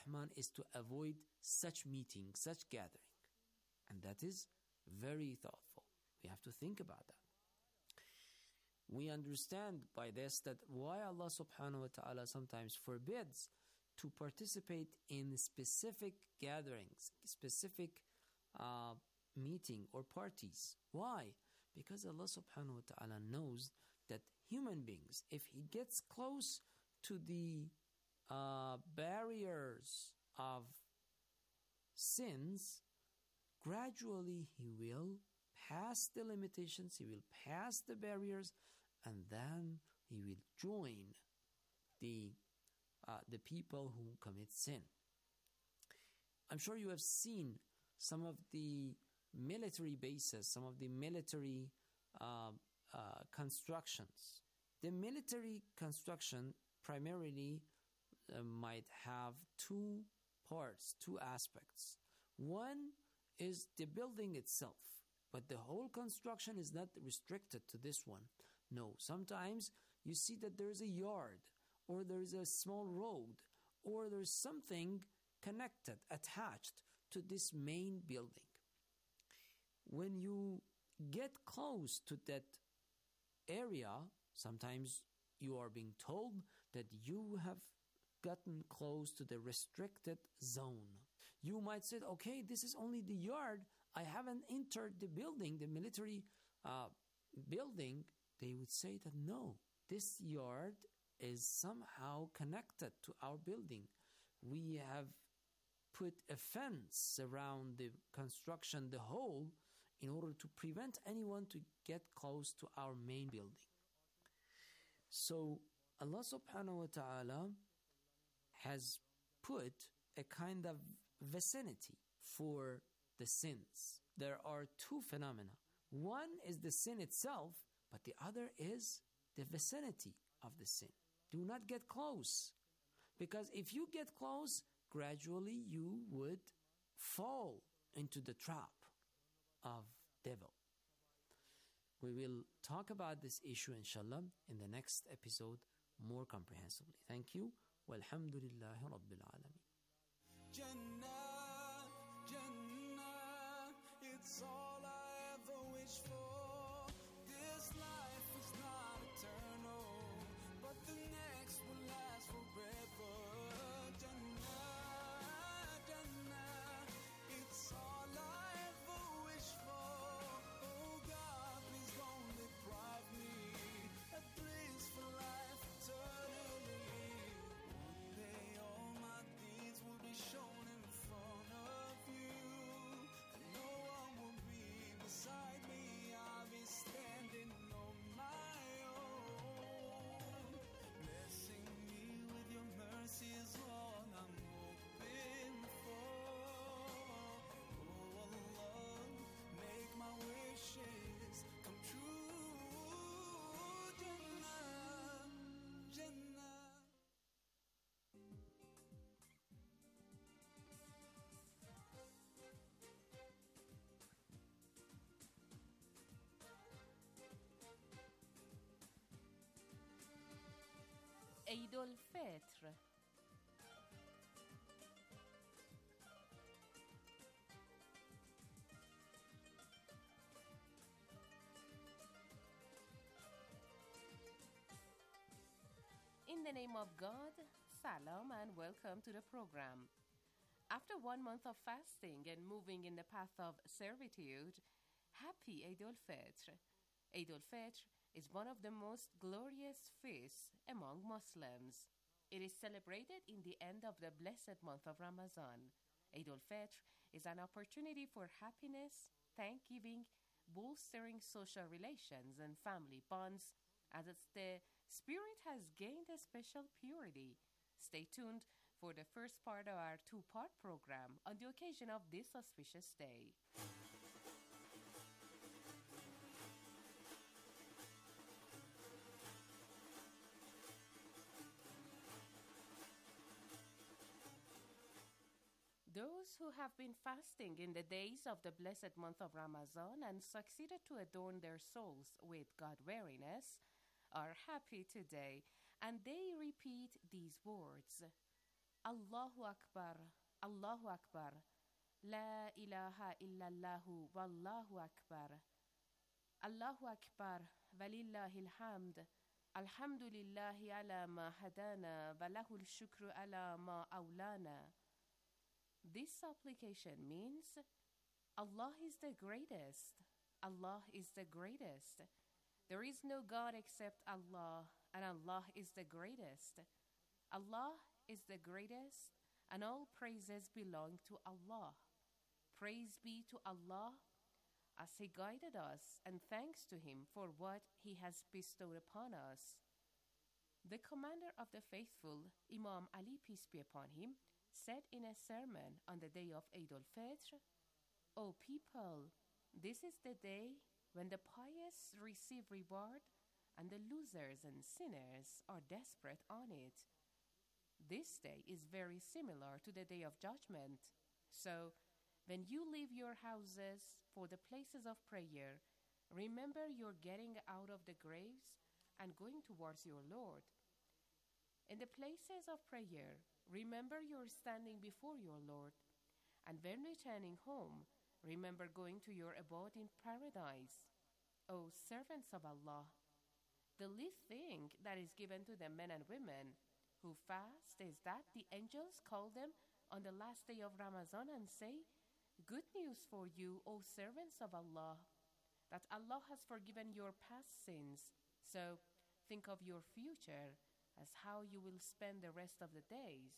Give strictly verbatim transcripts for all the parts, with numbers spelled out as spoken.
Rahman is to avoid such meeting, such gathering. And that is very thoughtful. We have to think about that. We understand by this that why Allah subhanahu wa ta'ala sometimes forbids to participate in specific gatherings, specific uh, meeting or parties. Why? Because Allah subhanahu wa ta'ala knows that human beings, if he gets close to the uh, barriers of sins, gradually he will pass the limitations, he will pass the barriers, and then he will join the uh, the people who commit sin. I'm sure you have seen some of the military bases, some of the military uh, uh, constructions. The military construction primarily uh, might have two parts, two aspects. One is the building itself, but the whole construction is not restricted to this one. No, sometimes you see that there is a yard, or there is a small road, or there is something connected, attached to this main building. When you get close to that area, sometimes you are being told that you have gotten close to the restricted zone. You might say, okay, this is only the yard. I haven't entered the building, the military uh, building. They would say that no, this yard is somehow connected to our building. We have put a fence around the construction, the whole, in order to prevent anyone to get close to our main building. So Allah subhanahu wa ta'ala has put a kind of vicinity for the sins. There are two phenomena. One is the sin itself, but the other is the vicinity of the sin. Do not get close, because if you get close, gradually you would fall into the trap of devil. We will talk about this issue inshallah in the next episode more comprehensively. Thank you. Walhamdulillahi Rabbil Alameen. Jannah, Jannah, it's all I ever wish for. This life is not eternal, but the next will last forever. Jannah, Jannah, it's all I ever wish for. Oh God, please don't deprive me a blissful life eternally. One day all my deeds will be shown in front of you, and no one will be beside me. I'll be standing on my own. Blessing me with your mercy is all I'm hoping for. Oh Allah, make my wishes come true. Jannah, Jannah. عید الفطر. In the name of God, salam and welcome to the program. After one month of fasting and moving in the path of servitude, happy Eid al-Fitr. Eid al-Fitr is one of the most glorious feasts among Muslims. It is celebrated in the end of the blessed month of Ramadan. Eid al-Fitr is an opportunity for happiness, thanksgiving, bolstering social relations and family bonds, as the spirit has gained a special purity. Stay tuned for the first part of our two-part program on the occasion of this auspicious day. Those who have been fasting in the days of the blessed month of Ramadan and succeeded to adorn their souls with God-wariness are happy today, and they repeat these words. Allahu Akbar, Allahu Akbar, La ilaha illallahu wallahu Akbar, Allahu Akbar, walillahil hamd, alhamdulillahi ala ma hadana, wa lahul shukru ala ma awlana. This supplication means Allah is the greatest, Allah is the greatest. There is no God except Allah, and Allah is the greatest. Allah is the greatest, and all praises belong to Allah. Praise be to Allah as He guided us, and thanks to Him for what He has bestowed upon us. The commander of the faithful, Imam Ali, peace be upon him, said in a sermon on the day of Eid al-Fitr, O people, this is the day when the pious receive reward and the losers and sinners are desperate on it. This day is very similar to the day of judgment. So, when you leave your houses for the places of prayer, remember you're getting out of the graves and going towards your Lord. In the places of prayer, remember you're standing before your Lord. And when returning home, remember going to your abode in paradise. O servants of Allah, the least thing that is given to the men and women who fast is that the angels call them on the last day of Ramadan and say, Good news for you, O servants of Allah, that Allah has forgiven your past sins. So think of your future as how you will spend the rest of the days.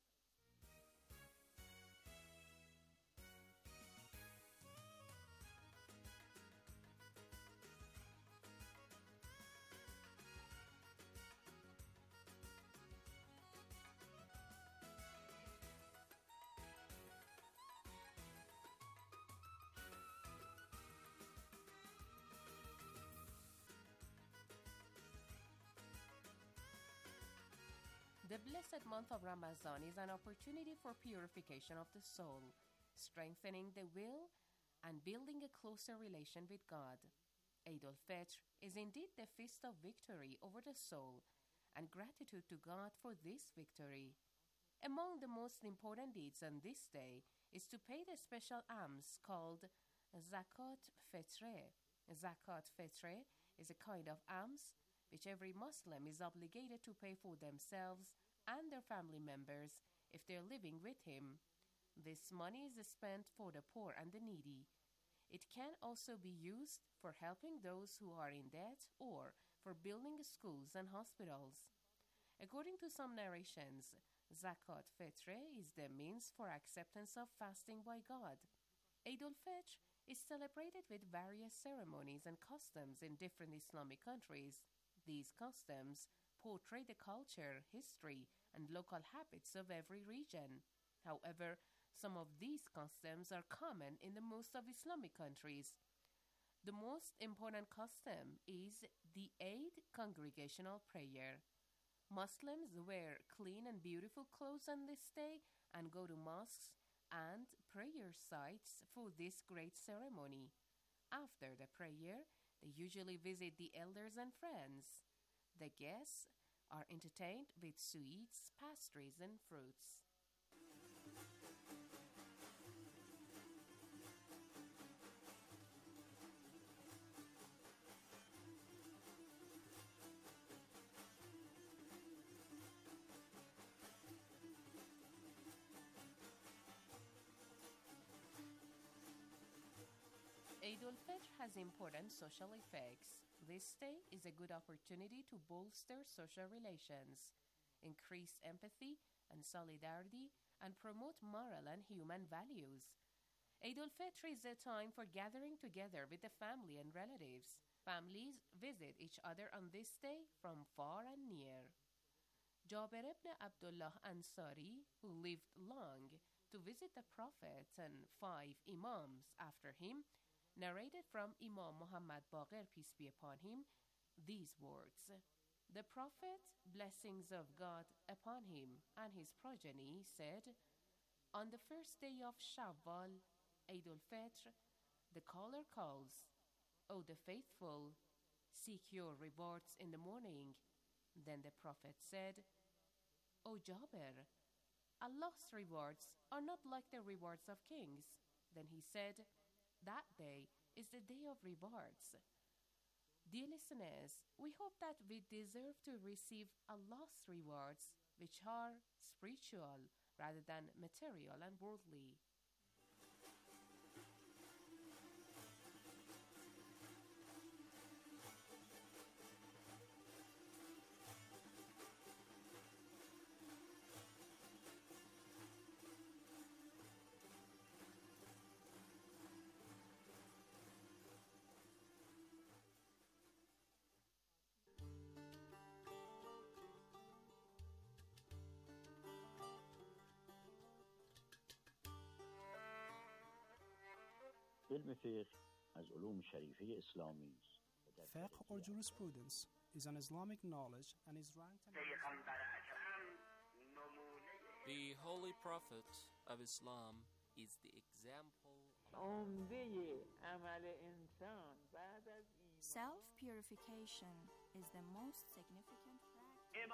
The blessed month of Ramadan is an opportunity for purification of the soul, strengthening the will, and building a closer relation with God. Eid al-Fitr is indeed the feast of victory over the soul and gratitude to God for this victory. Among the most important deeds on this day is to pay the special alms called Zakat Fitre. Zakat Fitre is a kind of alms which every Muslim is obligated to pay for themselves and their family members if they're living with him. This money is spent for the poor and the needy. It can also be used for helping those who are in debt or for building schools and hospitals. According to some narrations, Zakat Fitre is the means for acceptance of fasting by God. Eid al-Fitr is celebrated with various ceremonies and customs in different Islamic countries. These customs portray the culture, history, and local habits of every region. However, some of these customs are common in the most of Islamic countries. The most important custom is the Eid congregational prayer. Muslims wear clean and beautiful clothes on this day and go to mosques and prayer sites for this great ceremony. After the prayer, they usually visit the elders and friends. The guests are entertained with sweets, pastries, and fruits. Eid al-Fitr has important social effects. This day is a good opportunity to bolster social relations, increase empathy and solidarity, and promote moral and human values. Eid al-Fitr is a time for gathering together with the family and relatives. Families visit each other on this day from far and near. Jabir ibn Abdullah Ansari, who lived long to visit the Prophet and five Imams after him, narrated from Imam Muhammad Baqir, peace be upon him, these words. The Prophet, blessings of God upon him and his progeny, said, On the first day of Shawwal, Eid al-Fitr, the caller calls, O the faithful, seek your rewards in the morning. Then the Prophet said, O Jabir, Allah's rewards are not like the rewards of kings. Then he said, that day is the day of rewards. Dear listeners, we hope that we deserve to receive Allah's rewards, which are spiritual rather than material and worldly. علم فقه از علوم شریفه اسلامی است. Fiqh or jurisprudence is an Islamic knowledge and is ranked The Holy Prophet of Islam is the example. Self-purification is the most significant practice.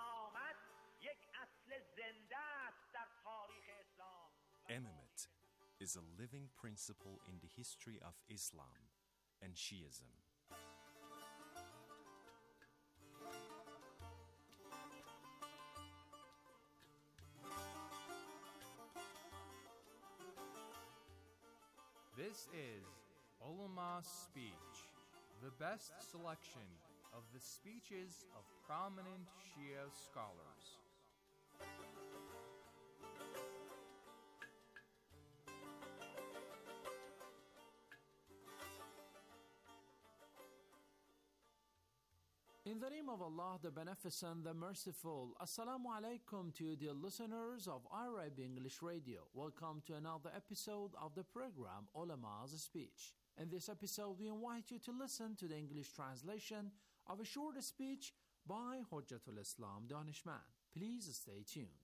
Imamate is a living principle in the history of Islam and Shiism. This is Ulama's Speech, the best selection of the speeches of prominent Shia scholars. In the name of Allah, the Beneficent, the Merciful, Assalamu alaikum to you, dear listeners of Arab English Radio. Welcome to another episode of the program Ulama's Speech. In this episode, we invite you to listen to the English translation of a short speech by Hujjatul Islam Danishman. Please stay tuned.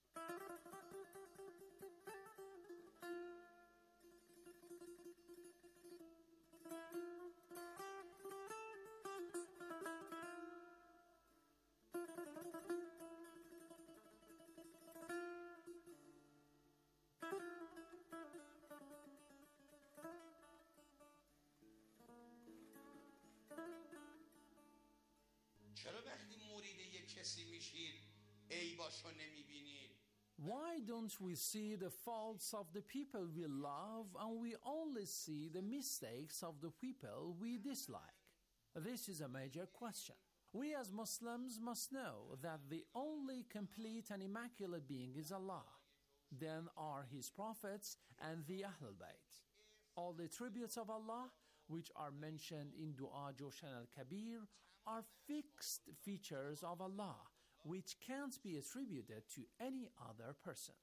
Why don't we see the faults of the people we love and we only see the mistakes of the people we dislike? This is a major question. We as Muslims must know that the only complete and immaculate being is Allah. Then are His prophets and the Ahlul Bayt. All the attributes of Allah, which are mentioned in Dua Joshan al-Kabir, are fixed features of Allah, which can't be attributed to any other person.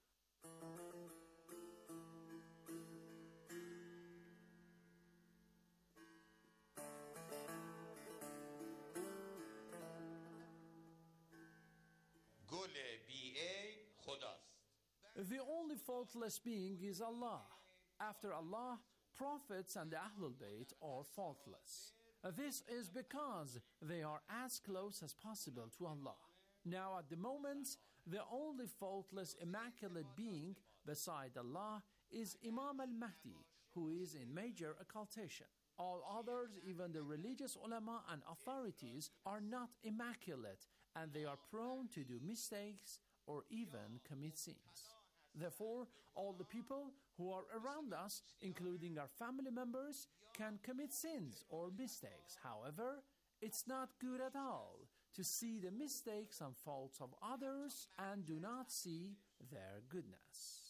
The only faultless being is Allah. After Allah, prophets and the Ahlul Bayt are faultless. This is because they are as close as possible to Allah. Now at the moment, the only faultless, immaculate being beside Allah is Imam al-Mahdi, who is in major occultation. All others, even the religious ulama and authorities, are not immaculate, and they are prone to do mistakes or even commit sins. Therefore, all the people who are around us, including our family members, can commit sins or mistakes. However, it's not good at all to see the mistakes and faults of others and do not see their goodness.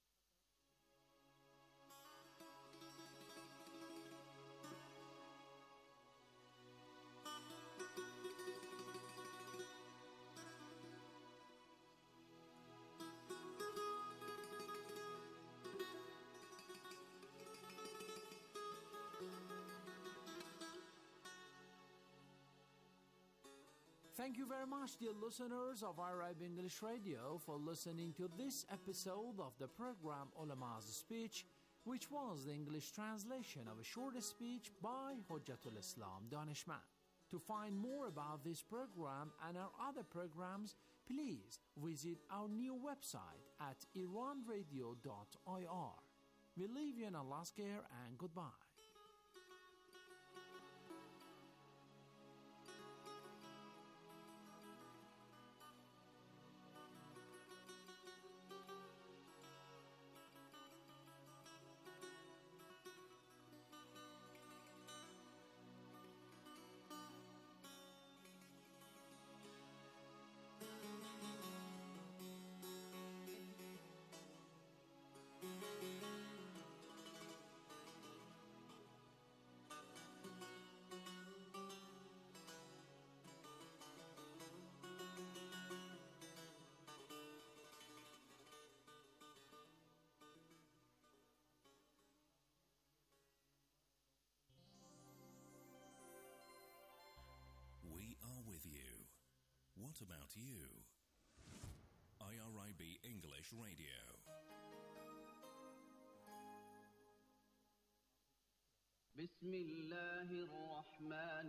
Thank you very much, dear listeners of Arab English Radio, for listening to this episode of the program Ulama's Speech, which was the English translation of a short speech by Hujjatul Islam Danishman. To find more about this program and our other programs, please visit our new website at iran radio dot I R. We leave you in Allah's care and goodbye. We are with you. What about you? I R I B English Radio. بسم الله الرحمن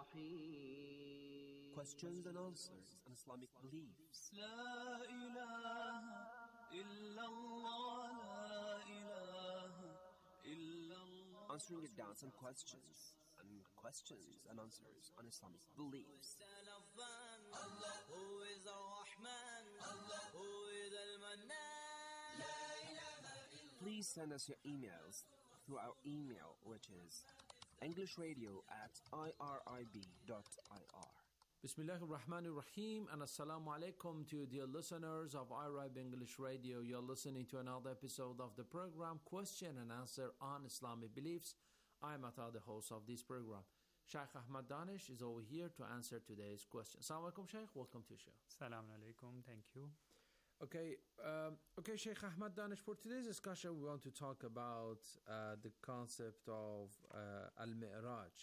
الرحيم. Questions and answers on Islamic beliefs. لا إله إلا الله لا إله إلا الله. Answering your doubts and questions. And questions and answers on Islamic beliefs. Allah, who is Ar-Rahman, Allah, who is Al-Mannan. La ilaha illa. Please send us your emails through our email, which is englishradio at I R I B dot I R. Bismillahir Rahmanir Rahim and Assalamu alaikum to you, dear listeners of I R I B English Radio. You're listening to another episode of the program Question and Answer on Islamic Beliefs. I'm Ata, the host of this program. Shaykh Ahmad Danish is over here to answer today's question. Assalamu alaikum, Shaykh. Welcome to the show. Assalamu alaikum. Thank you. Okay, um, okay, Shaykh Ahmad Danish, for today's discussion, we want to talk about uh, the concept of uh, Al-Mi'raj.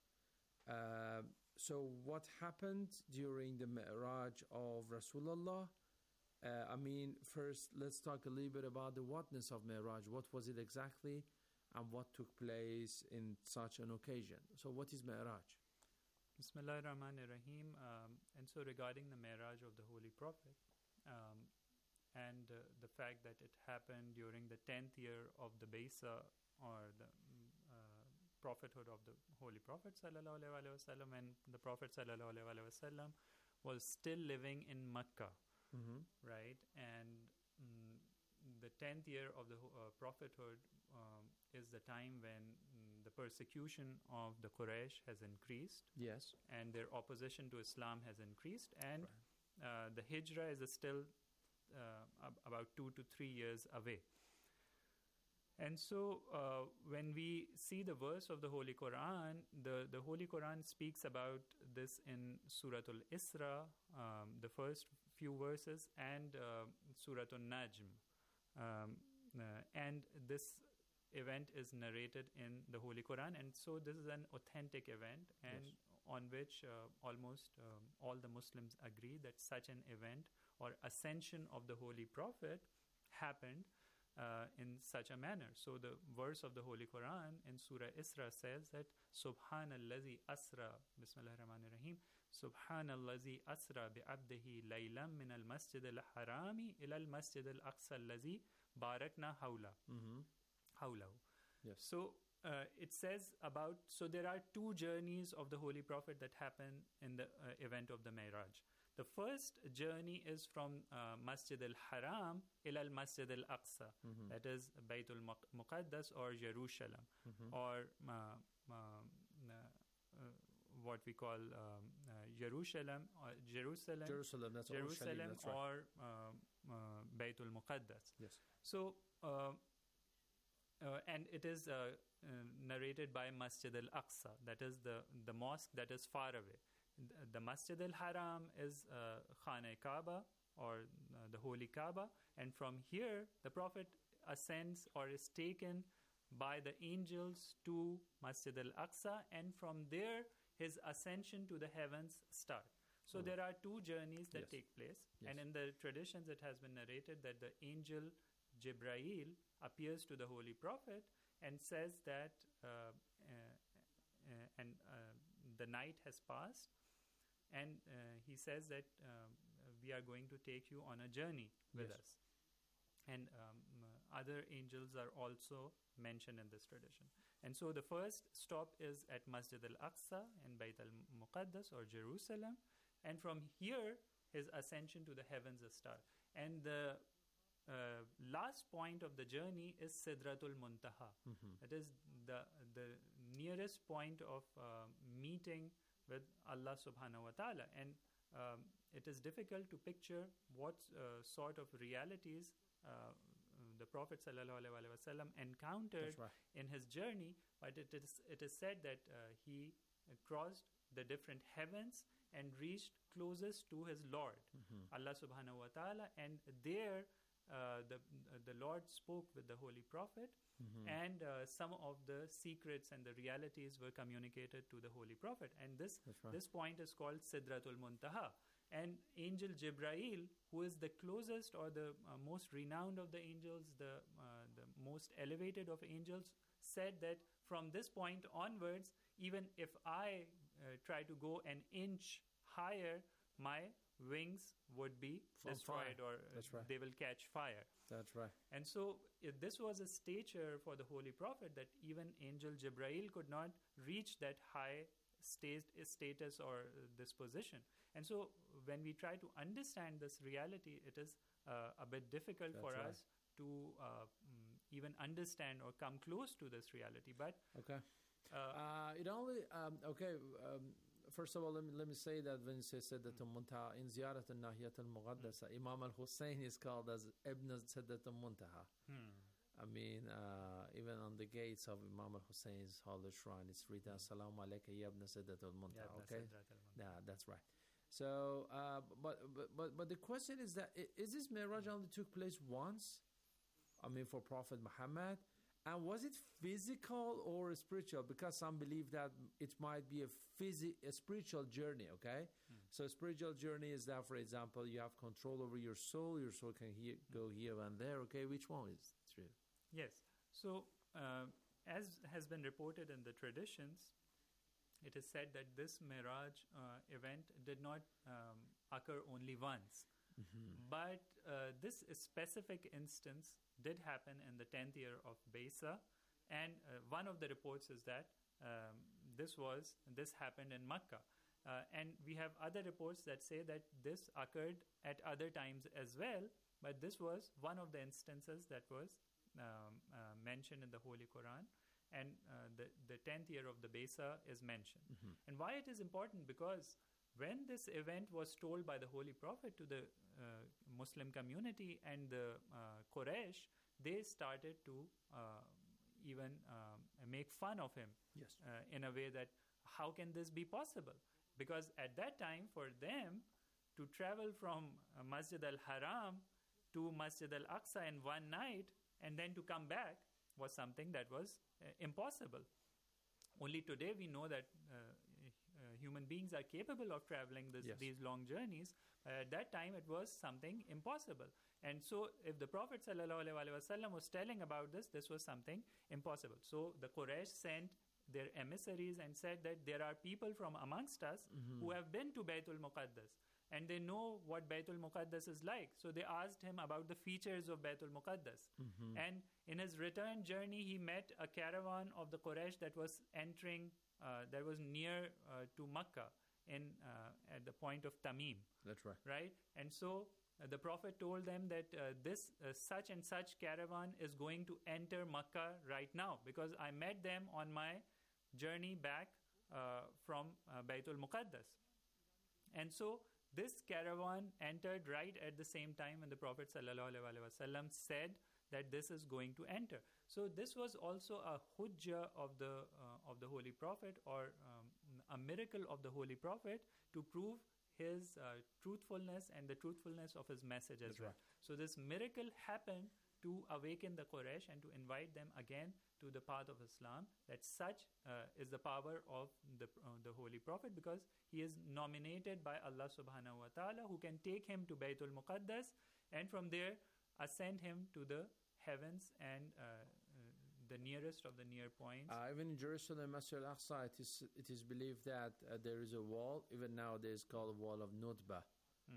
Uh, so what happened during the Mi'raj of Rasulullah? Uh, I mean, first, let's talk a little bit about the whatness of Mi'raj. What was it exactly? And what took place in such an occasion. So what is Mi'raj? Bismillahir Rahmanir Rahim. Um, and so regarding the Mi'raj of the Holy Prophet, um, and uh, the fact that it happened during the tenth year of the Baisa, or the uh, prophethood of the Holy Prophet Sallallahu Alaihi Wasallam, and the Prophet Sallallahu Alaihi Wasallam was still living in Makkah, mm-hmm. right? And um, the tenth year of the uh, prophethood um, is the time when mm, the persecution of the Quraysh has increased. Yes. And their opposition to Islam has increased. And right. uh, the Hijrah is still uh, ab- about two to three years away. And so uh, when we see the verse of the Holy Quran, the, the Holy Quran speaks about this in Surah Al-Isra, um, the first few verses, and uh, Surah Al-Najm. Um, uh, and this event is narrated in the Holy Quran, and so this is an authentic event, and yes. on which uh, almost um, all the Muslims agree that such an event or ascension of the Holy Prophet happened uh, in such a manner. So the verse of the Holy Quran in Surah Isra says that Subhanallazi asra, Bismillahir Rahmanir Rahim, Subhanallazi asra bi'abdihi laylan min al-masjid al-harami ila al-masjid al-aqsa allazi barakna hawla. Mm-hmm. Hawlahu. Yes. So uh, it says about, so there are two journeys of the Holy Prophet that happen in the uh, event of the Mi'raj. The first journey is from uh, Masjid al-Haram ila al-Masjid al-Aqsa. Mm-hmm. That is Baytul Muqaddas or Jerusalem, mm-hmm. or uh, uh, uh, what we call um, uh, Jerusalem, or Jerusalem, Jerusalem, that's Jerusalem, that's right. or uh, uh, Baytul Muqaddas. Yes. So, uh, uh, and it is uh, uh, narrated by Masjid al-Aqsa. That is the, the mosque that is far away. The, the Masjid al-Haram is uh, Khana Kaaba, or uh, the Holy Kaaba. And from here, the Prophet ascends or is taken by the angels to Masjid al-Aqsa, and from there his ascension to the heavens start. So oh. there are two journeys that yes. take place, yes. and in the traditions it has been narrated that the angel Jibrail appears to the Holy Prophet and says that uh, uh, uh, and uh, the night has passed, and uh, he says that uh, we are going to take you on a journey with Yes. us. And um, other angels are also mentioned in this tradition. And so the first stop is at Masjid al-Aqsa in Bayt al-Muqaddas or Jerusalem. And from here, his ascension to the heavens is start. And the uh, last point of the journey is Sidratul Muntaha. Mhm. That is the the nearest point of uh, meeting with Allah subhanahu wa ta'ala. And um, it is difficult to picture what uh, sort of realities uh, the Prophet sallallahu alaihi wasallam encountered That's right. in his journey, but it is it is said that uh, he uh, crossed the different heavens and reached closest to his Lord, Mhm. Allah subhanahu wa ta'ala, and there uh, the uh, the Lord spoke with the Holy Prophet, Mhm. and uh, some of the secrets and the realities were communicated to the Holy Prophet. And this That's right. this point is called Sidratul Muntaha. And Angel Jibrail, who is the closest or the uh, most renowned of the angels, the uh, the most elevated of angels, said that from this point onwards, even if I uh, try to go an inch higher, my wings would be On destroyed, fire. or uh, That's right. they will catch fire. That's right. And so uh, this was a stature for the Holy Prophet that even Angel Jibrail could not reach that high state, status or uh, this position. And so when we try to understand this reality, it is uh, a bit difficult That's for right. us to uh, mm, even understand or come close to this reality. But Okay. uh, Uh, it only um, okay. Um, first of all, let me let me say that when you say Siddat al-Muntaha in Ziyarat al-Nahiyat al-Muqaddasa, Imam al-Hussein is called as Ibn Siddat al-Muntaha. Hmm. I mean, uh, even on the gates of Imam al-Hussein's holy shrine, it's written "Assalamu alayka ya Ibn Siddat al-Muntaha." Ya Ibn Okay, Sidrat al-Muntaha. yeah, that's right. So, uh, but, but but but the question is that i- is this Miraj only took place once? I mean, for Prophet Muhammad, and was it physical or spiritual? Because some believe that it might be a physi- a spiritual journey. Okay, so a spiritual journey is that, for example, you have control over your soul. Your soul can he- go here and there. Okay, which one is true? Yes. So, uh, as has been reported in the traditions, it is said that this Miraj uh, event did not um, occur only once. But uh, this specific instance did happen in the tenth year of Baisa, and uh, one of the reports is that um, this was this happened in Makkah. Uh, and we have other reports that say that this occurred at other times as well, but this was one of the instances that was um, uh, mentioned in the Holy Quran, and uh, the, the tenth year of the Baisa is mentioned. Mhm. And why it is important? Because when this event was told by the Holy Prophet to the uh, Muslim community and the uh, Quraysh, they started to uh, even um, make fun of him. Yes. Uh, in a way that, how can this be possible? Because at that time, for them to travel from uh, Masjid al-Haram to Masjid al-Aqsa in one night and then to come back was something that was uh, impossible. Only today we know that uh, uh, human beings are capable of traveling this, Yes. these long journeys. Uh, at that time, it was something impossible. And so, if the Prophet ﷺ was telling about this, this was something impossible. So, the Quraysh sent their emissaries and said that there are people from amongst us Mhm. who have been to Baytul Muqaddas, and they know what Baytul Muqaddas is like. So, they asked him about the features of Baytul Muqaddas. Mhm. And in his return journey, he met a caravan of the Quraysh that was entering, uh, that was near uh, to Makkah in uh, at the point of Tamim. That's right. Right? And so uh, the Prophet told them that uh, this uh, such and such caravan is going to enter Makkah right now, because I met them on my journey back uh, from uh, Baytul Muqaddas. And so this caravan entered right at the same time when the Prophet ﷺ said that this is going to enter. So this was also a hujjah of the uh, of the Holy Prophet, or um, a miracle of the Holy Prophet, to prove his uh, truthfulness and the truthfulness of his message as That's well. right. So this miracle happened to awaken the Quraysh and to invite them again to the path of Islam, that such uh, is the power of the uh, the Holy Prophet, because he is nominated by Allah subhanahu wa ta'ala, who can take him to Baytul Muqaddas and from there ascend him to the heavens and uh, uh, the nearest of the near points. Uh, even in Jerusalem, Masjid al-Aqsa, it is, it is believed that uh, there is a wall, even nowadays called the wall of Nutba. Mhm.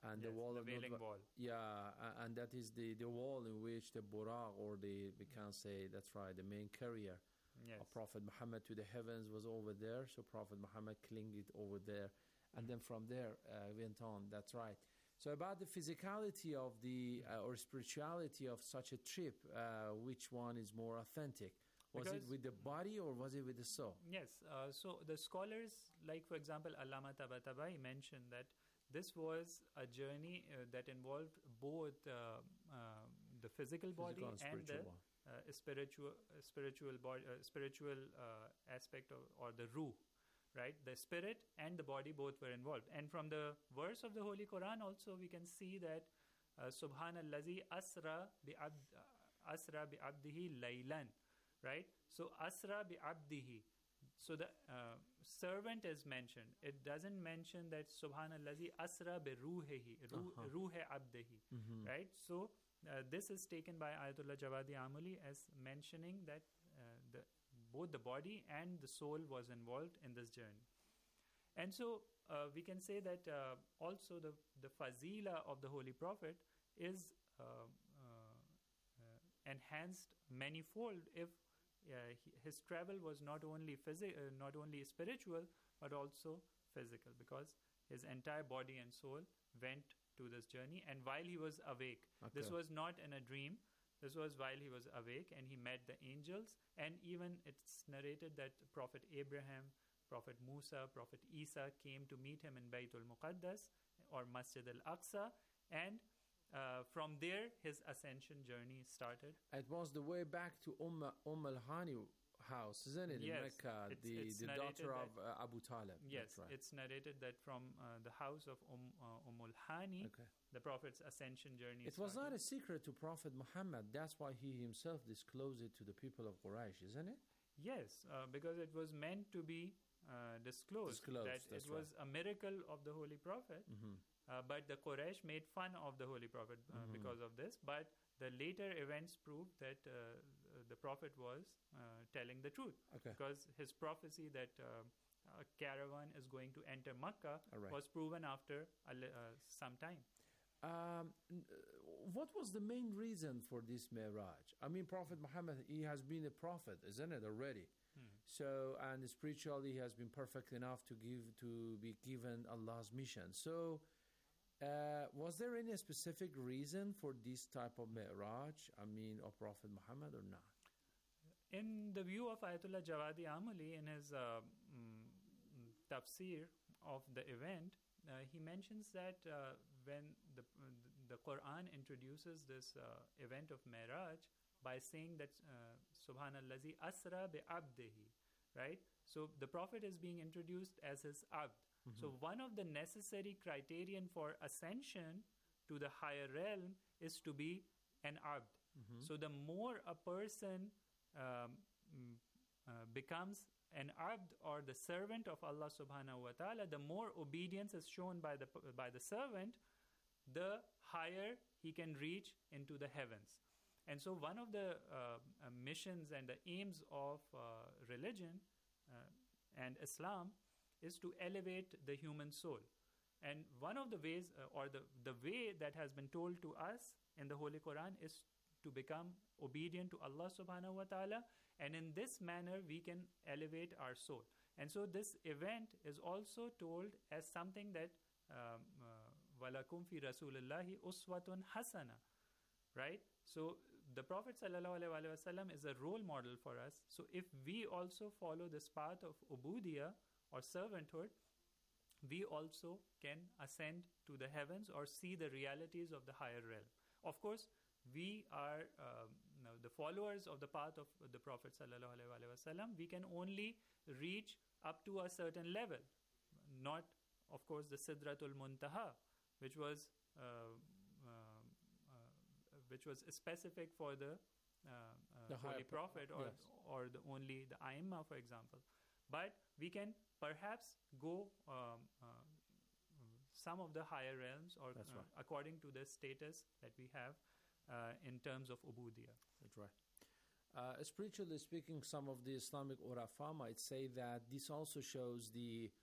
And yes, the wall the of Wailing Nutfa, Wall. Yeah, and that is the, the wall in which the Buraq, or the, we can say, that's right, the main carrier yes. of Prophet Muhammad to the heavens was over there. So Prophet Muhammad clinged over there. And then from there uh, went on, that's right. So about the physicality of the, uh, or spirituality of such a trip, uh, which one is more authentic? Was Because it with the body or was it with the soul? Yes. Uh, so the scholars, like for example, Allama Tabatabai mentioned that this was a journey uh, that involved both uh, uh, the physical body Physical and, and the uh, spiritual, uh, spiritual body, uh, spiritual uh, aspect of, or the ruh, right? The spirit and the body both were involved. And from the verse of the Holy Quran also, we can see that uh, Subhanallazi asra bi abd, uh, asra bi abdihi laylan. Right? So, asra bi abdihi. So, the uh, servant is mentioned. It doesn't mention that Subhanallazi asra bi ruhihi, Uh-huh. ruhe abdihi. Mhm. Right? So, uh, this is taken by Ayatollah Jawadi Amuli as mentioning that uh, the, both the body and the soul was involved in this journey. And so, uh, we can say that uh, also the, the fazila of the Holy Prophet is uh, uh, uh, enhanced manifold if Uh, he, his travel was not only physi- uh, not only spiritual but also physical, because his entire body and soul went to this journey. And while he was awake, Okay. this was not in a dream, this was while he was awake, and he met the angels. And even it's narrated that Prophet Abraham, Prophet Musa, Prophet Isa came to meet him in Baytul Muqaddas or Masjid al-Aqsa, and Uh, from there, his ascension journey started. It was the way back to Umm, umm al-Hani house, isn't it, yes, in Mecca, it's, the, it's the daughter of that, uh, Abu Talib. Yes, right. It's narrated that from uh, the house of Umm, uh, umm al-Hani, okay. the Prophet's ascension journey It started. was not a secret to Prophet Muhammad. That's why he himself disclosed it to the people of Quraysh, isn't it? Yes, uh, because it was meant to be uh, disclosed, Disclosed, that that's it was right. a miracle of the Holy Prophet. Mm-hmm. Uh, but the Quraysh made fun of the Holy Prophet uh, Mhm. because of this. But the later events proved that uh, the Prophet was uh, telling the truth. Okay. Because his prophecy that uh, a caravan is going to enter Makkah All right. was proven after a li- uh, some time. Um, n- uh, what was the main reason for this Mi'raj? I mean, Prophet Muhammad, he has been a prophet, isn't it, already? Hmm. So, and spiritually, he has been perfect enough to give to be given Allah's mission. So, Uh, was there any specific reason for this type of Mi'raj, I mean, of Prophet Muhammad or not? In the view of Ayatollah Jawadi Amuli, in his uh, mm, tafsir of the event, uh, he mentions that uh, when the, the Quran introduces this uh, event of Mi'raj by saying that uh, Subhanallazi asra bi abdihi, right? So the Prophet is being introduced as his abd. Mm-hmm. So one of the necessary criterion for ascension to the higher realm is to be an abd. Mm-hmm. So the more a person um, mm, uh, becomes an abd or the servant of Allah subhanahu wa ta'ala, the more obedience is shown by the by the servant, the higher he can reach into the heavens. And so one of the uh, uh, missions and the aims of uh, religion uh, and Islam is to elevate the human soul. And one of the ways, uh, or the, the way that has been told to us in the Holy Quran is to become obedient to Allah subhanahu wa ta'ala. And in this manner, we can elevate our soul. And so this event is also told as something that وَلَكُمْ فِي رَسُولِ اللَّهِ أُسْوَةٌ حَسَنَةٌ, right? So the Prophet sallallahu alaihi wasallam is a role model for us. So if we also follow this path of ubudiyah, or servanthood, we also can ascend to the heavens or see the realities of the higher realm. Of course, we are um, you know, the followers of the path of the Prophet sallallahu alaihi wasallam. We can only reach up to a certain level, not, of course, the Sidratul Muntaha, which was uh, uh, uh, which was specific for the, uh, uh, the Holy pro- Prophet or yes. or the only the Aimma, for example. But we can perhaps go um, uh, some of the higher realms, or That's uh, right. according to the status that we have uh, in terms of ubudiyah. That's right. Uh, spiritually speaking, some of the Islamic urafa might say that this also shows the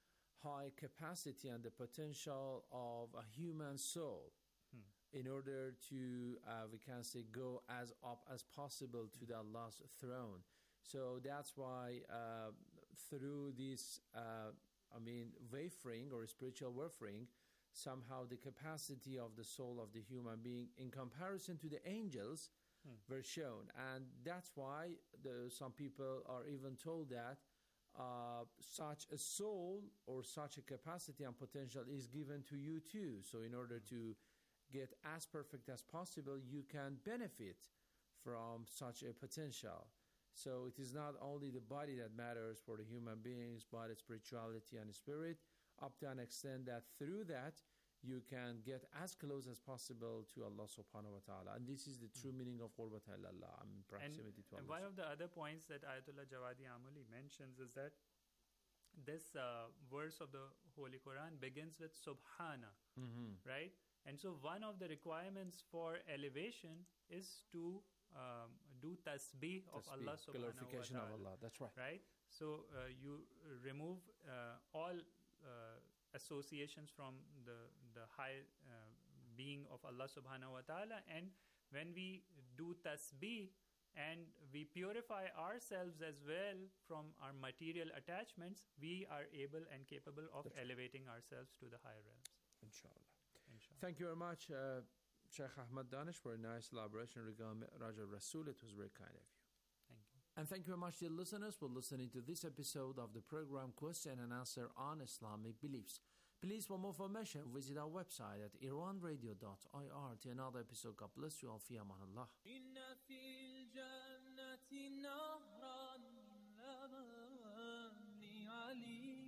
high capacity and the potential of a human soul Hmm. in order to, uh, we can say, go as up as possible to the Allah's throne. So that's why uh, through this, uh, I mean, wafering or spiritual wafering, somehow the capacity of the soul of the human being in comparison to the angels Hmm. were shown. And that's why the, some people are even told that uh, such a soul or such a capacity and potential is given to you too. So in order to get as perfect as possible, you can benefit from such a potential. So it is not only the body that matters for the human beings, but its spirituality and spirit, up to an extent that through that, you can get as close as possible to Allah subhanahu wa ta'ala. And this is the true meaning of Qurbat Allah, I mean, proximity and, to and Allah. one of the other points that Ayatollah Jawadi Amuli mentions is that this uh, verse of the Holy Quran begins with Subhana, Mhm. right? And so one of the requirements for elevation is to um, do tasbih of Tasbih, Allah subhanahu glorification wa of ta'ala. Allah, that's right. Right? So uh, you remove uh, all uh, associations from the, the high uh, being of Allah subhanahu wa ta'ala, and when we do tasbih and we purify ourselves as well from our material attachments, we are able and capable of That's right. elevating ourselves to the higher realms. Inshallah. Inshallah. Thank you very much, uh, Sheikh Ahmad Danish, for a nice elaboration regarding Mi'raj al-Rasul. It was very kind of you. Thank you. And thank you very much, dear listeners, for listening to this episode of the program Question and Answer on Islamic Beliefs. Please, for more information, visit our website at iran radio dot I R. To another episode, God bless you all. Fi aman Allah. إن في الجنة نهرا من لبن لعلي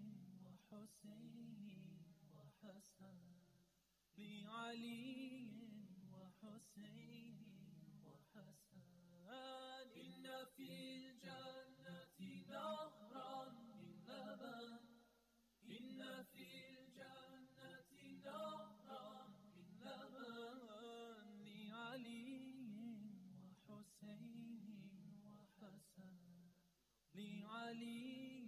وحسين وحسن لعلي وحسين وحسن إن في الجنة نهرا من لبن إن في الجنة نهرا من لبن لعلي وحسين وحسن لعلي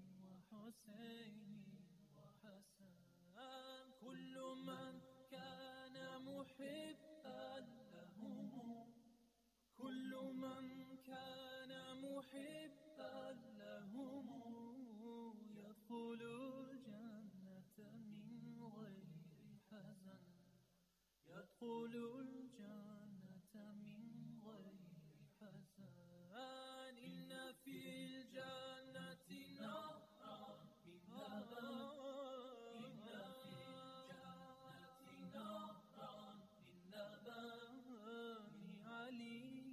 وحسين وحسن كل من كان محبا لهم كل من كان محبا لهم يدخل الجنة من غير حزن يدخل الجنة من غير حزن إن في الجنة نهرا من لبن إن في الجنة نهرا من لبن لعلي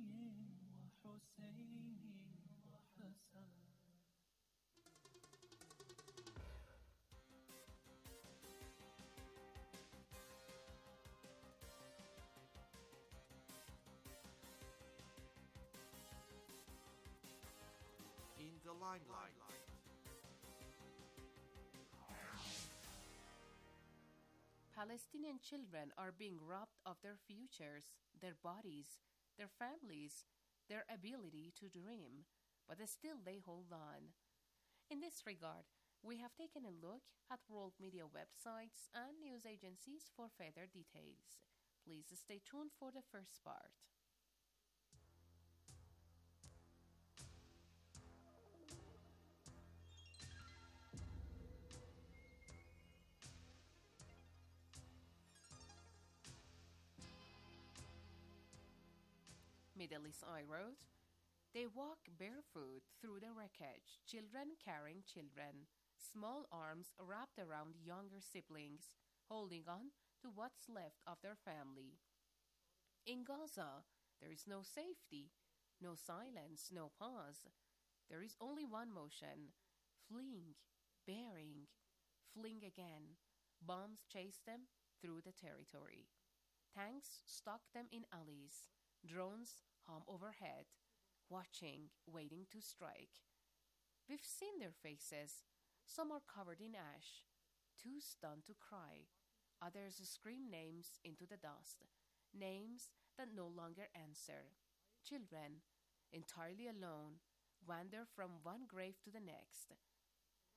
وحسين وحسن In the limelight. Palestinian children are being robbed of their futures, their bodies, their families, their ability to dream, but still they hold on. In this regard, we have taken a look at world media websites and news agencies for further details. Please stay tuned for the first part. Middle East Eye wrote, they walk barefoot through the wreckage, children carrying children, small arms wrapped around younger siblings, holding on to what's left of their family. In Gaza, there is no safety, no silence, no pause. There is only one motion, fleeing, bearing, fleeing again. Bombs chase them through the territory. Tanks stalk them in alleys. Drones hum overhead, watching, waiting to strike. We've seen their faces. Some are covered in ash, too stunned to cry. Others scream names into the dust, names that no longer answer. Children, entirely alone, wander from one grave to the next.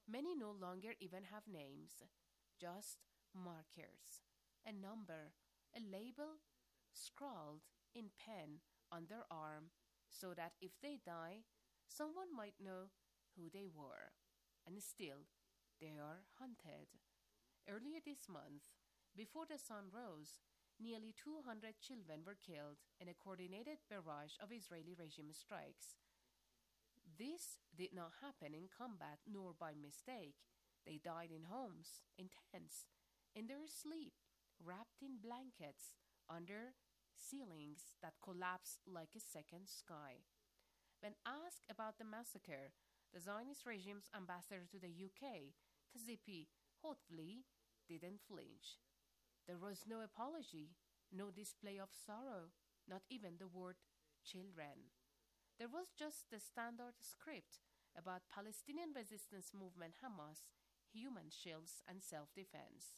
Many no longer even have names, just markers, a number, a label scrawled in pen on their arm so that if they die, someone might know who they were. And still, they are hunted. Earlier this month, before the sun rose, nearly two hundred children were killed in a coordinated barrage of Israeli regime strikes. This did not happen in combat nor by mistake. They died in homes, in tents, in their sleep, wrapped in blankets, under ceilings that collapsed like a second sky. When asked about the massacre, the Zionist regime's ambassador to the U K, Tzipi Hotvli, didn't flinch. There was no apology, no display of sorrow, not even the word children. There was just the standard script about Palestinian resistance movement Hamas, human shields, and self-defense.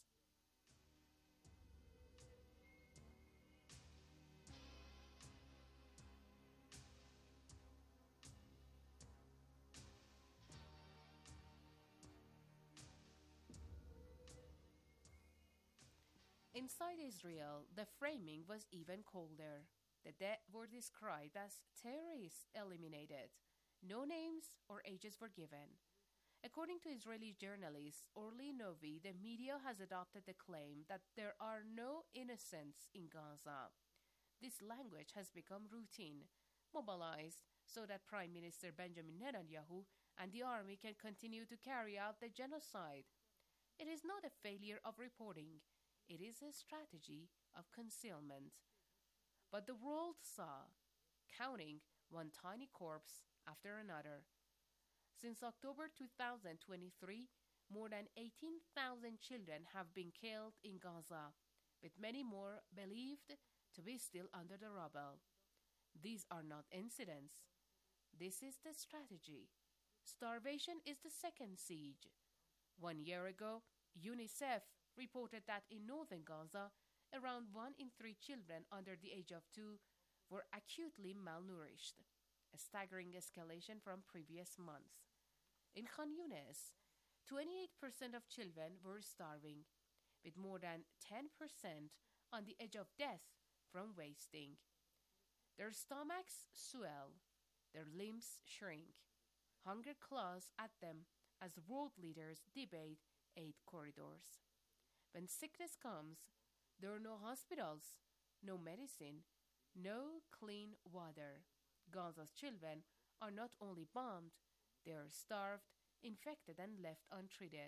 Inside Israel, the framing was even colder. The dead were described as terrorists eliminated. No names or ages were given. According to Israeli journalist Orly Novi, the media has adopted the claim that there are no innocents in Gaza. This language has become routine, mobilized so that Prime Minister Benjamin Netanyahu and the army can continue to carry out the genocide. It is not a failure of reporting. It is a strategy of concealment. But the world saw, counting one tiny corpse after another. Since October two thousand twenty-three, more than eighteen thousand children have been killed in Gaza, with many more believed to be still under the rubble. These are not incidents. This is the strategy. Starvation is the second siege. One year ago, UNICEF reported that in northern Gaza, around one in three children under the age of two were acutely malnourished, a staggering escalation from previous months. In Khan Yunis, twenty-eight percent of children were starving, with more than ten percent on the edge of death from wasting. Their stomachs swell, their limbs shrink. Hunger claws at them as world leaders debate aid corridors. When sickness comes, there are no hospitals, no medicine, no clean water. Gaza's children are not only bombed, they are starved, infected, and left untreated.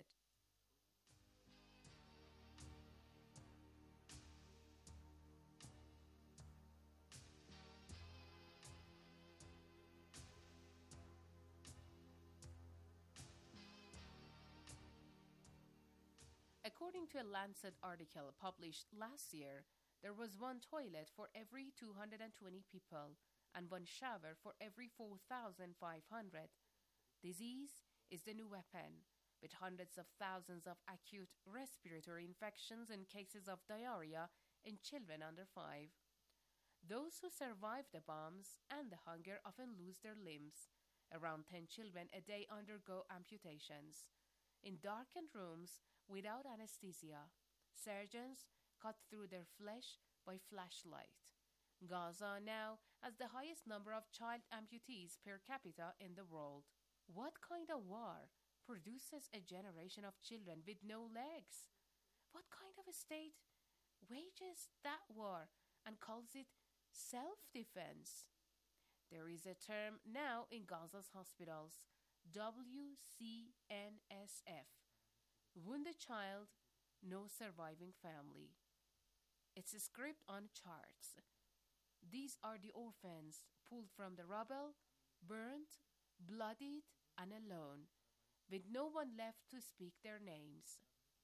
According to a Lancet article published last year, there was one toilet for every two hundred twenty people and one shower for every four thousand five hundred. Disease is the new weapon, with hundreds of thousands of acute respiratory infections and cases of diarrhea in children under five. Those who survive the bombs and the hunger often lose their limbs. Around ten children a day undergo amputations. In darkened rooms, without anesthesia, surgeons cut through their flesh by flashlight. Gaza now has the highest number of child amputees per capita in the world. What kind of war produces a generation of children with no legs? What kind of a state wages that war and calls it self-defense? There is a term now in Gaza's hospitals, W C N S F. Wounded child, no surviving family. It's a script on charts. These are the orphans pulled from the rubble, burnt, bloodied, and alone, with no one left to speak their names.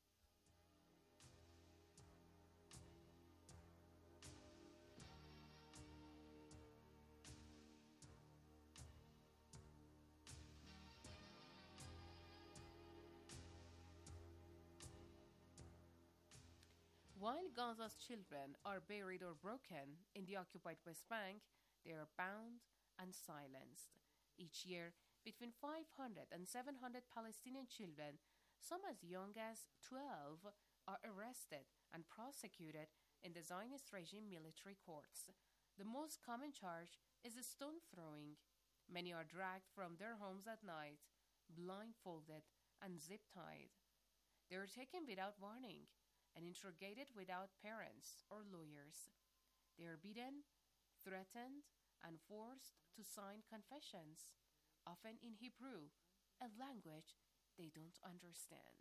While Gaza's children are buried or broken in the occupied West Bank, they are bound and silenced. Each year, between five hundred and seven hundred Palestinian children, some as young as twelve, are arrested and prosecuted in the Zionist regime military courts. The most common charge is stone throwing. Many are dragged from their homes at night, blindfolded and zip-tied. They are taken without warning and interrogated without parents or lawyers. They are beaten, threatened, and forced to sign confessions, often in Hebrew, a language they don't understand.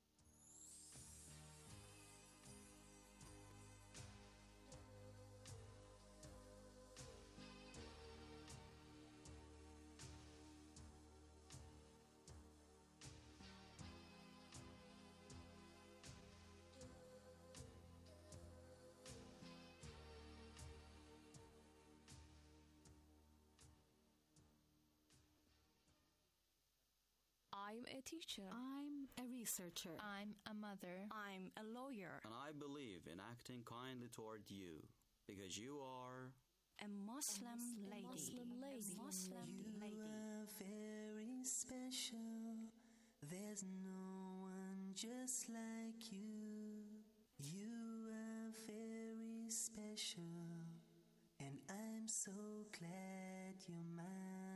I'm a teacher. I'm a researcher. I'm a mother. I'm a lawyer. And I believe in acting kindly toward you, because you are a Muslim lady. A Muslim lady. A Muslim lady. You are very special. There's no one just like you. You are very special, and I'm so glad you're mine.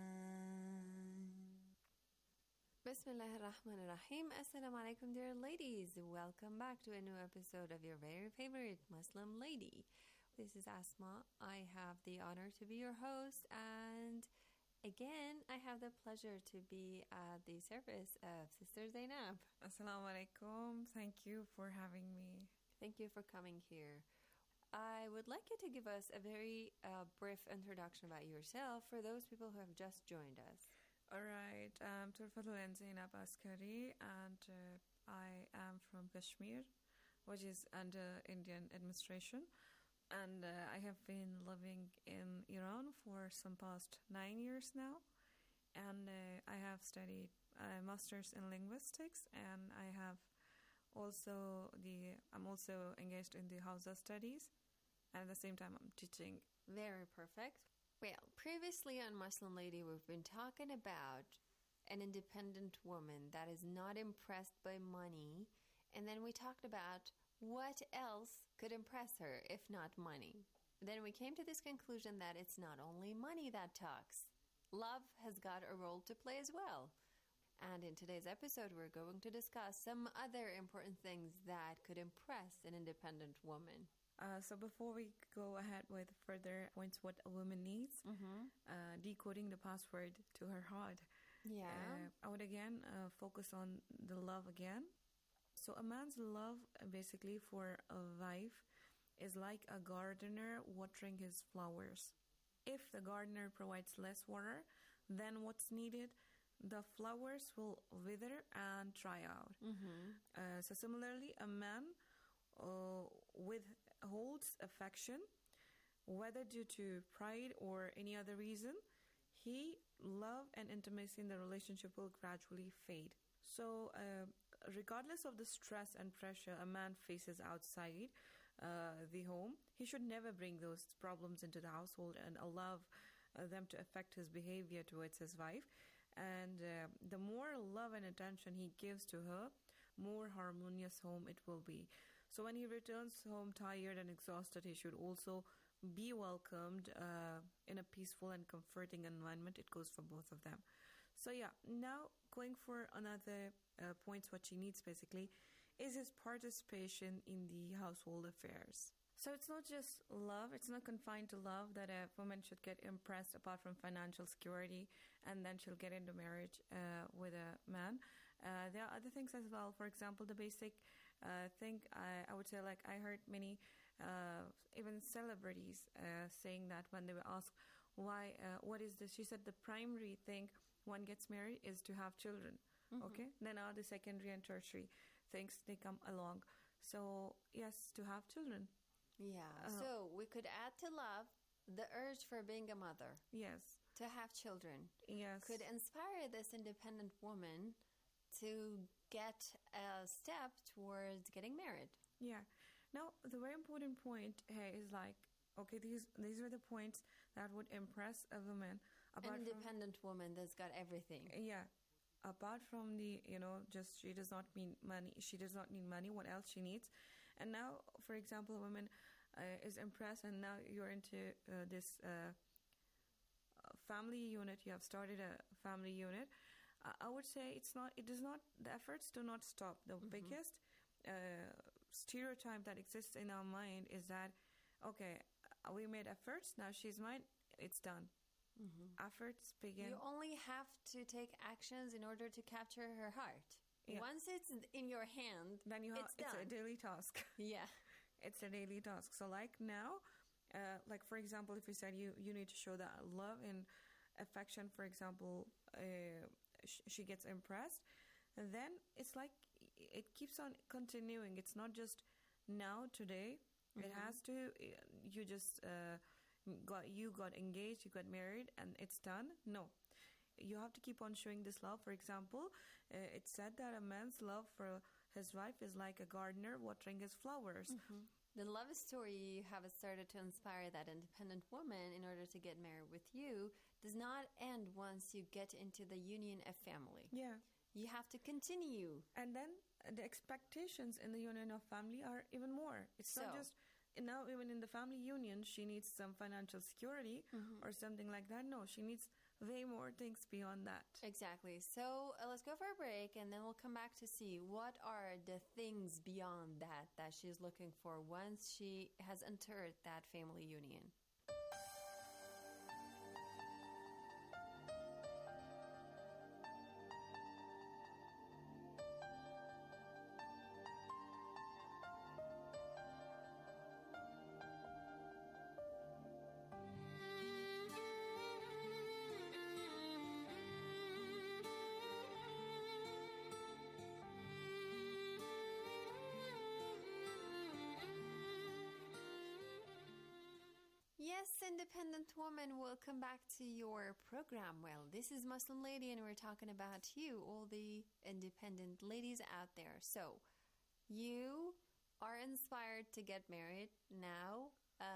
Bismillah ar-Rahman ar-Rahim. Assalamu alaikum, dear ladies. Welcome back to a new episode of your very favorite Muslim lady. This is Asma. I have the honor to be your host, and again, I have the pleasure to be at the service of Sister Zainab. Assalamu alaikum. Thank you for having me. Thank you for coming here. I would like you to give us a very uh, brief introduction about yourself for those people who have just joined us. All right. I'm Turfatul Zainab Askari, and uh, I am from Kashmir, which is under Indian administration. And uh, I have been living in Iran for some past nine years now. And uh, I have studied a master's in linguistics, and I have also the I'm also engaged in the Hausa studies, and at the same time I'm teaching. Very perfect. Well, previously on Muslim Lady, we've been talking about an independent woman that is not impressed by money, and then we talked about what else could impress her if not money. Then we came to this conclusion that it's not only money that talks. Love has got a role to play as well. And in today's episode, we're going to discuss some other important things that could impress an independent woman. Uh, so before we go ahead with further points what a woman needs, mm-hmm. uh, decoding the password to her heart. Yeah. Uh, I would again uh, focus on the love again. So a man's love uh, basically for a wife is like a gardener watering his flowers. If the gardener provides less water than what's needed, the flowers will wither and dry out. Mm-hmm. Uh, so similarly, a man uh, withholds affection, whether due to pride or any other reason, he love and intimacy in the relationship will gradually fade. So uh, regardless of the stress and pressure a man faces outside uh, the home, he should never bring those problems into the household and allow uh, them to affect his behavior towards his wife. And uh, the more love and attention he gives to her, more harmonious home it will be. So when he returns home tired and exhausted, he should also be welcomed uh, in a peaceful and comforting environment. It goes for both of them. So yeah, now going for another uh, points what she needs basically is his participation in the household affairs. So it's not just love, it's not confined to love that a woman should get impressed apart from financial security and then she'll get into marriage uh, with a man. Uh, there are other things as well. For example, the basic uh, thing, I, I would say, like I heard many, uh, even celebrities uh, saying that when they were asked, why, uh, what is this? She said the primary thing one gets married is to have children. Mm-hmm. Okay, then are the secondary and tertiary things, they come along. So yes, to have children. Yeah, Uh, so we could add to love the urge for being a mother. Yes. To have children. Yes. Could inspire this independent woman to get a step towards getting married. Yeah. Now, the very important point here is like, okay, these these are the points that would impress a woman apart An from- independent woman that's got everything. Yeah. Apart from the, you know, just she does not mean money. She does not need money. What else she needs? And now, for example, a woman uh, is impressed, and now you're into uh, this uh, uh, family unit. You have started a family unit. Uh, I would say it's not. It does not. The efforts do not stop. The Mhm. biggest uh, stereotype that exists in our mind is that, okay, uh, we made efforts. Now she's mine. It's done. Mhm. Efforts begin. You only have to take actions in order to capture her heart. Yeah. Once it's in your hand, then you have it's it's done. a daily task. Yeah. It's a daily task. So like now, uh, like for example, if you said you you need to show that love and affection, for example, uh, sh- she gets impressed, and then it's like it keeps on continuing. It's not just now today. It Mhm. has to. uh, You just uh, got you got engaged, you got married, and it's done. No. You have to keep on showing this love. For example, uh, it's said that a man's love for his wife is like a gardener watering his flowers. Mhm. The love story you have started to inspire that independent woman in order to get married with you does not end once you get into the union of family. Yeah. You have to continue. And then uh, the expectations in the union of family are even more. It's not So- just now, even in the family union, she needs some financial security Mhm. or something like that. No, she needs way more things beyond that. Exactly. So uh, let's go for a break, and then we'll come back to see what are the things beyond that that she's looking for once she has entered that family union. Yes, independent woman, welcome back to your program. Well, this is Muslim Lady, and we're talking about you, all the independent ladies out there. So, you are inspired to get married now.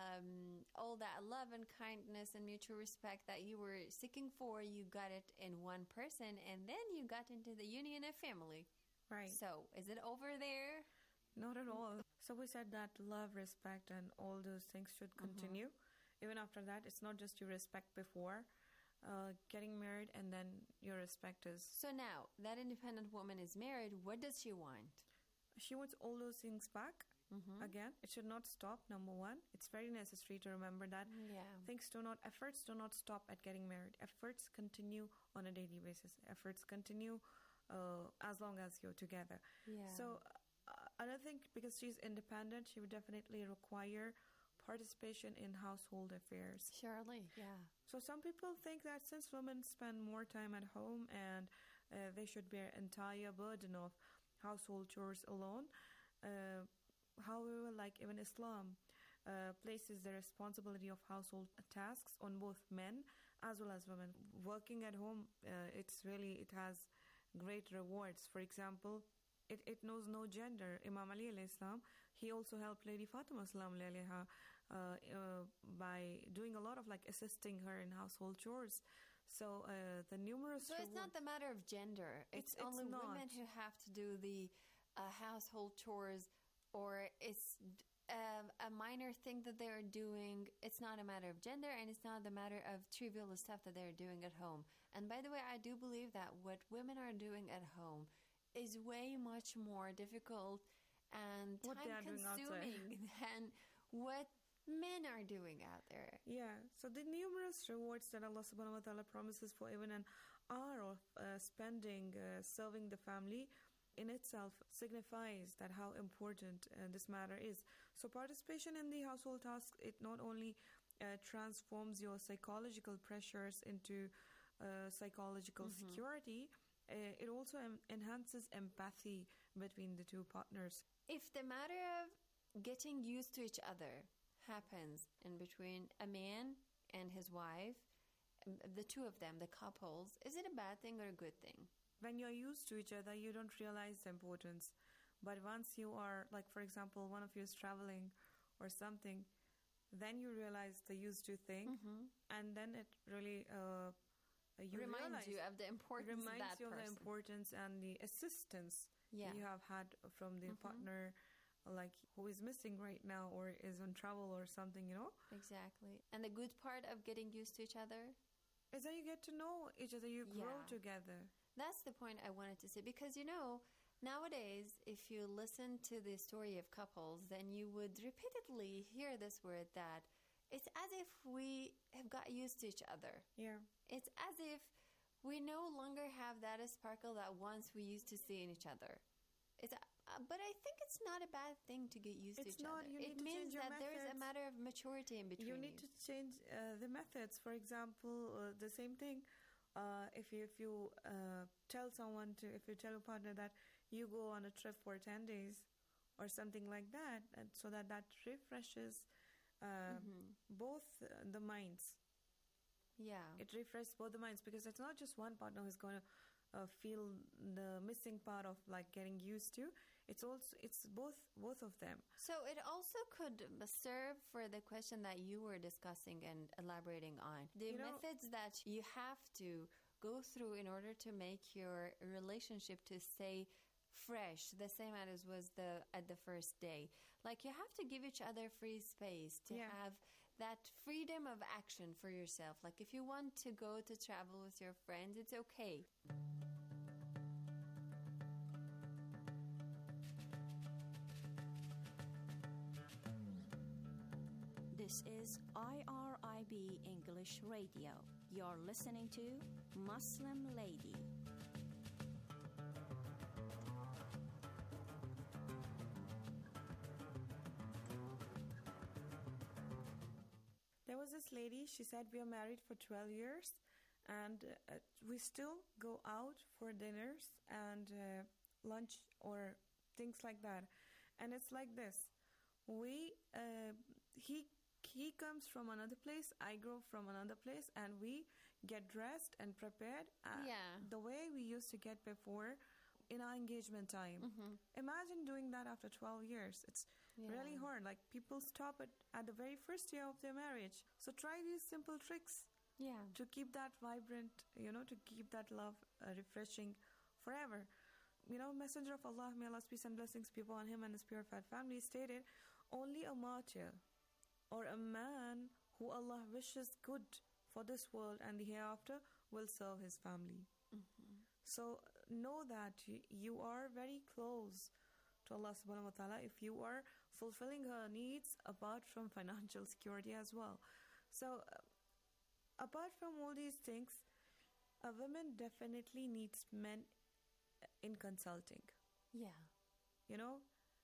Um, all that love and kindness and mutual respect that you were seeking for, you got it in one person, and then you got into the union of family. Right. So, is it over there? Not at all. So we said that love, respect, and all those things should continue. Even after that, it's not just your respect before uh, getting married, and then your respect is. So now, that independent woman is married. What does she want? She wants all those things back. Mhm. Again, it should not stop. Number one, it's very necessary to remember that Yeah. things do not, efforts do not stop at getting married. Efforts continue on a daily basis. Efforts continue uh, as long as you're together. Yeah. So uh, I don't think because she's independent, she would definitely require participation in household affairs. Surely, yeah. So some people think that since women spend more time at home and uh, they should bear entire burden of household chores alone. Uh, however, like even Islam uh, places the responsibility of household tasks on both men as well as women. Working at home, uh, it's really, it has great rewards. For example, it, it knows no gender. Imam Ali alayhi salam, he also helped Lady Fatima salam alayha uh, uh, by doing a lot of like assisting her in household chores. So uh, the numerous So it's not the matter of gender. It's, It's- it's only not. women who have to do the uh, household chores, or it's um, a minor thing that they're doing. It's not a matter of gender, and it's not the matter of trivial stuff that they're doing at home. And by the way, I do believe that what women are doing at home is way much more difficult and What they are doing outside. time-consuming than what men are doing out there. Yeah, so the numerous rewards that Allah subhanahu wa ta'ala promises for even an hour of uh, spending uh, serving the family in itself signifies that how important uh, this matter is. So participation in the household tasks, it not only uh, transforms your psychological pressures into uh, psychological Mhm. security, uh, it also em- enhances empathy between the two partners. If the matter of getting used to each other happens in between a man and his wife, um, the two of them, the couples, is it a bad thing or a good thing? When you're used to each other, you don't realize the importance. But once you are, like, for example, one of you is traveling or something, then you realize the used to thing, Mhm. and then it really uh, uh, you reminds realize, you of the importance of reminds that you of the person. importance and the assistance Yeah. you have had from the Mhm. partner, like who is missing right now or is on travel or something, you know. Exactly. And the good part of getting used to each other is that you get to know each other, you grow Yeah. together. That's the point I wanted to say, because you know, nowadays, if you listen to the story of couples, then you would repeatedly hear this word that it's as if we have got used to each other. Yeah. It's as if we no longer have that sparkle that once we used to see in each other. It's, uh, but I think it's not a bad thing to get used It's to each not. other. You need It to means change your that there is a methods. matter of maturity in between You need to change uh, the methods. For example, uh, the same thing. Uh, if you if you uh, tell someone to, if you tell a partner that you go on a trip for ten days, or something like that, and so that that refreshes uh, Mhm. both uh, the minds. Yeah. It refreshes both the minds, because it's not just one partner who's going to uh, feel the missing part of like getting used to. It's also it's both both of them. So it also could serve for the question that you were discussing and elaborating on. The You know- methods that you have to go through in order to make your relationship to stay fresh, the same as was the at the first day. Like you have to give each other free space to Yeah. have that freedom of action for yourself. Like if you want to go to travel with your friends, it's okay. This is I R I B English Radio. You're listening to Muslim Lady. There was this lady, she said we are married for twelve years and uh, we still go out for dinners and uh, lunch or things like that. And it's like this. We, uh, he, he comes from another place, I go from another place, and we get dressed and prepared uh, Yeah. the way we used to get before in our engagement time. Mhm. Imagine doing that after twelve years. It's really Yeah. hard. Like people stop it at the very first year of their marriage. So try these simple tricks. Yeah. To keep that vibrant, you know, to keep that love uh, refreshing forever. You know, Messenger of Allah, may Allah's peace and blessings be upon him and his purified family, stated, only a martyr or a man who Allah wishes good for this world and the hereafter will serve his family. Mhm. So know that y- you are very close to Allah subhanahu wa ta'ala if you are fulfilling her needs apart from financial security as well. So uh, apart from all these things, a woman definitely needs men in consulting. Yeah. You know,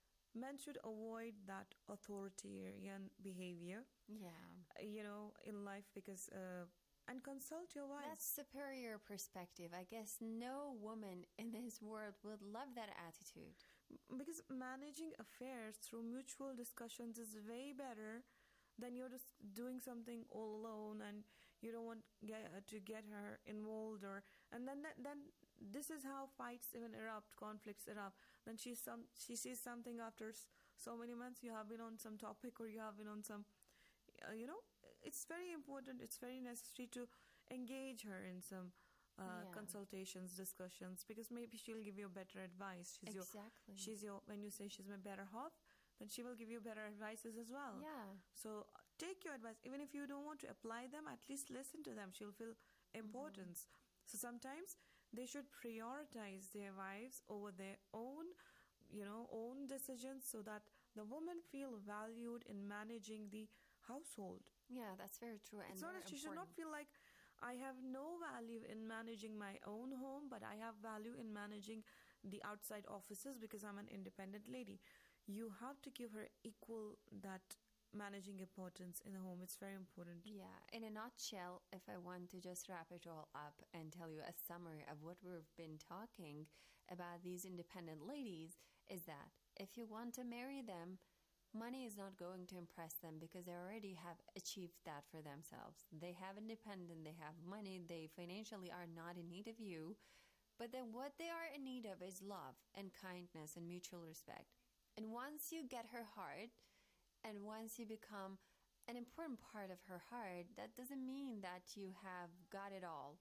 men should avoid that authoritarian behavior, Yeah. uh, you know, in life because, uh, and consult your wife. That's superior perspective. I guess no woman in this world would love that attitude. Because managing affairs through mutual discussions is way better than you're just doing something all alone and you don't want get, uh, to get her involved, or and then that, then this is how fights even erupt, conflicts erupt. Then she some she sees something after s- so many months you have been on some topic or you have been on some, uh, you know, it's very important. It's very necessary to engage her in some. Uh, Yeah. consultations, discussions, because maybe she'll give you better advice. She's Exactly. Your, she's your. When you say she's my better half, then she will give you better advices as well. Yeah. So uh, take your advice, even if you don't want to apply them. At least listen to them. She'll feel importance. So sometimes they should prioritize their wives over their own, you know, own decisions, so that the woman feel valued in managing the household. Yeah, that's very true. And It's not very that she should not important. feel like I have no value in managing my own home, but I have value in managing the outside offices because I'm an independent lady. You have to give her equal that managing importance in the home. It's very important. Yeah, in a nutshell, if I want to just wrap it all up and tell you a summary of what we've been talking about these independent ladies, is that if you want to marry them, money is not going to impress them because they already have achieved that for themselves. They have independence, they have money, they financially are not in need of you. But then what they are in need of is love and kindness and mutual respect. And once you get her heart, and once you become an important part of her heart, that doesn't mean that you have got it all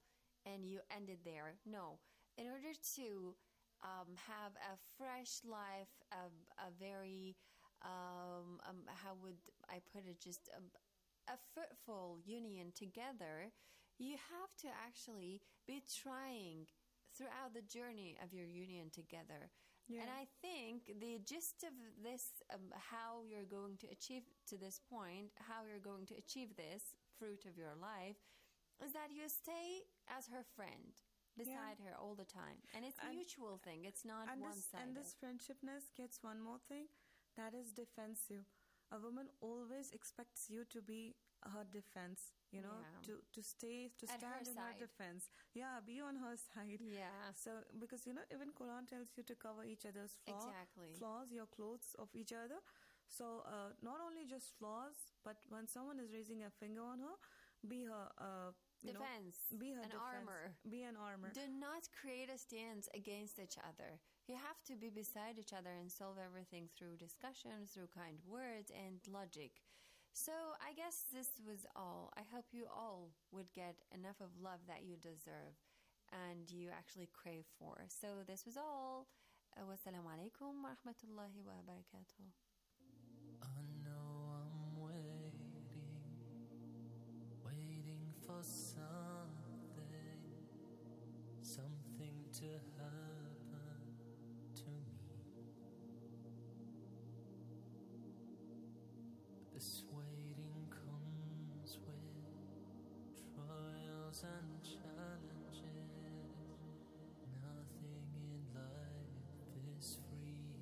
and you end it there. No. In order to um, have a fresh life, a, a very, um, um, how would I put it, just a, a fruitful union together, you have to actually be trying throughout the journey of your union together. Yeah. And I think the gist of this, um, how you're going to achieve to this point, how you're going to achieve this fruit of your life, is that you stay as her friend beside yeah. her all the time. And it's a and, mutual thing. It's not and one-sided. This, and this friendshipness gets one more thing, that is defensive. A woman always expects you to be her defense, you know, yeah. to, to stay, to At stand her in side. her defense. Yeah, be on her side. Yeah. So, because, you know, even Quran tells you to cover each other's flaw, exactly. flaws, your clothes of each other. So, uh, not only just flaws, but when someone is raising a finger on her, be her uh, you defense, know, be her an defense, armor. Be an armor. Do not create a stance against each other. You have to be beside each other and solve everything through discussion, through kind words and logic. So I guess this was all. I hope you all would get enough of love that you deserve and you actually crave for. So this was all. Uh, wassalamu alaikum wa rahmatullahi wa barakatuh. I know I'm waiting, waiting for something, something to happen to me. But this waiting comes with trials and challenges. Nothing in life is free.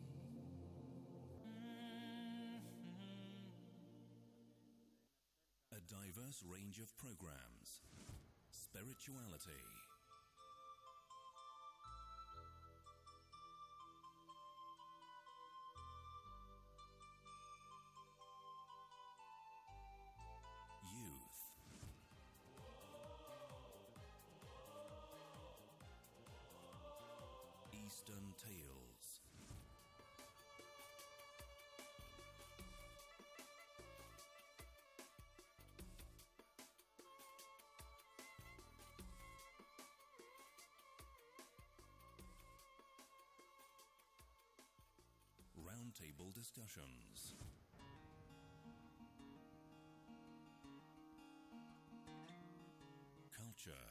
A diverse range of programs, spirituality, youth, Eastern Tales, roundtable discussions, culture,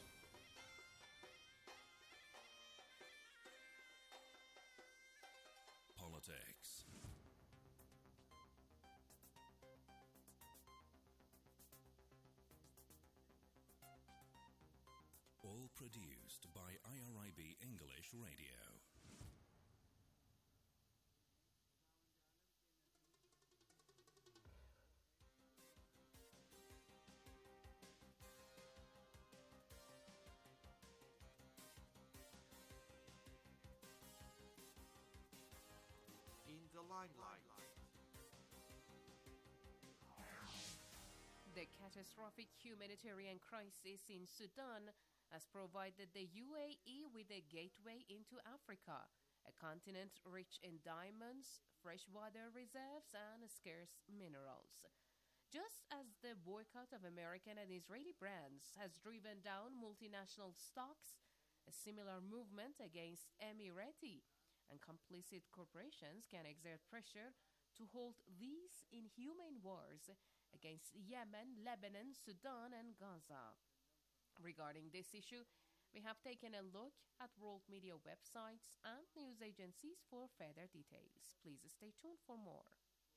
politics, all produced by I R I B English Radio. In the limelight. The catastrophic humanitarian crisis in Sudan has provided the U A E with a gateway into Africa, a continent rich in diamonds, freshwater reserves, and scarce minerals. Just as the boycott of American and Israeli brands has driven down multinational stocks, a similar movement against Emirati and complicit corporations can exert pressure to halt these inhumane wars against Yemen, Lebanon, Sudan, and Gaza. Regarding this issue, we have taken a look at world media websites and news agencies for further details. Please stay tuned for more.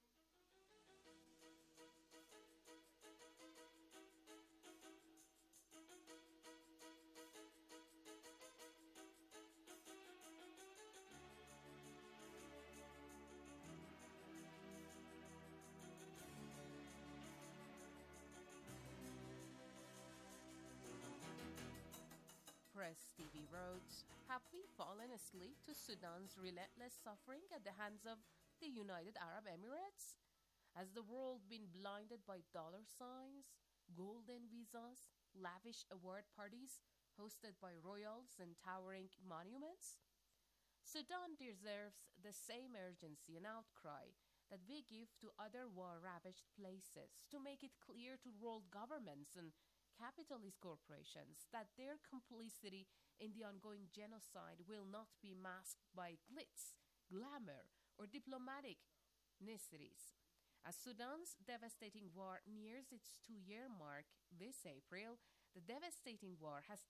Press T V wrote, "Have we fallen asleep to Sudan's relentless suffering at the hands of the United Arab Emirates? Has the world been blinded by dollar signs, golden visas, lavish award parties hosted by royals and towering monuments? Sudan deserves the same urgency and outcry that we give to other war-ravaged places to make it clear to world governments and capitalist corporations that their complicity in the ongoing genocide will not be masked by glitz, glamour, or diplomatic niceties. As Sudan's devastating war nears its two year mark this April, the devastating war has